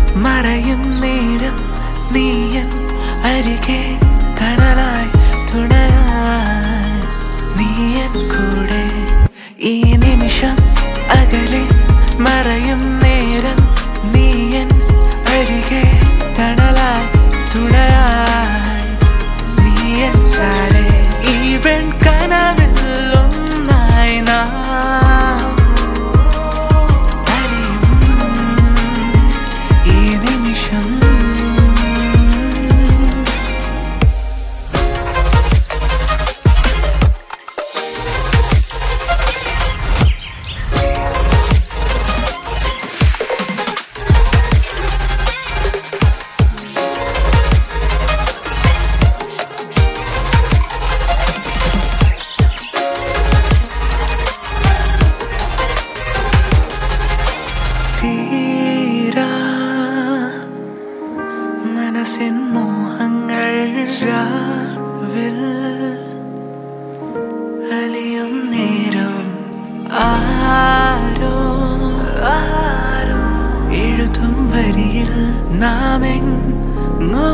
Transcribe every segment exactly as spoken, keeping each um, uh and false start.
മറയും നേരം നീയൻ അരികെ തണലായി തുണയായി നീയൻ കൂടെ ഈ നിമിഷം അകലെ മറയും നേരം നീയൻ അരികെ തണലായി തുണയായി നീയൻ ചാലെ ഈ വെൺകനവിൽ ഒന്നായി നാം അലിയും ഈ നിമിഷം തീരാ മനസ്സിൻ മോഹങ്ങൾ രാവിൽ അലിയും നേരം ആരോ എഴുതും വരിയിൽ നാമെങ്ങോ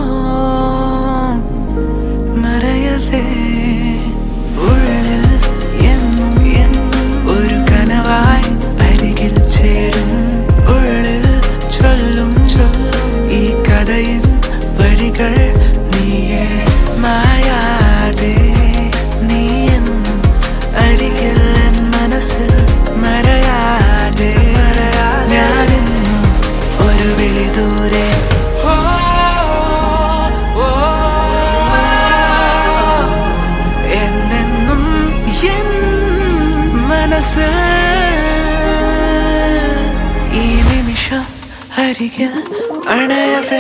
മറയവേ ഉള്ളിൽ എന്നും എന്നും ഒരു കനവായി അരികിൽ ചേരും ഉള്ളിൽ ചൊല്ലും ചൊല്ലും ഈ കഥയിൻ വരികൾ നീയേ മായാതെ നീ എന്നും അരികിൽ എൻ മനസ്സിൽ മറയാതെ ഞാനെന്നും ഒരു വിളി ദൂരെ എന്നെന്നും എൻ മനസ്സിൽ ഈ നിമിഷം അരികിൽ അണയവേ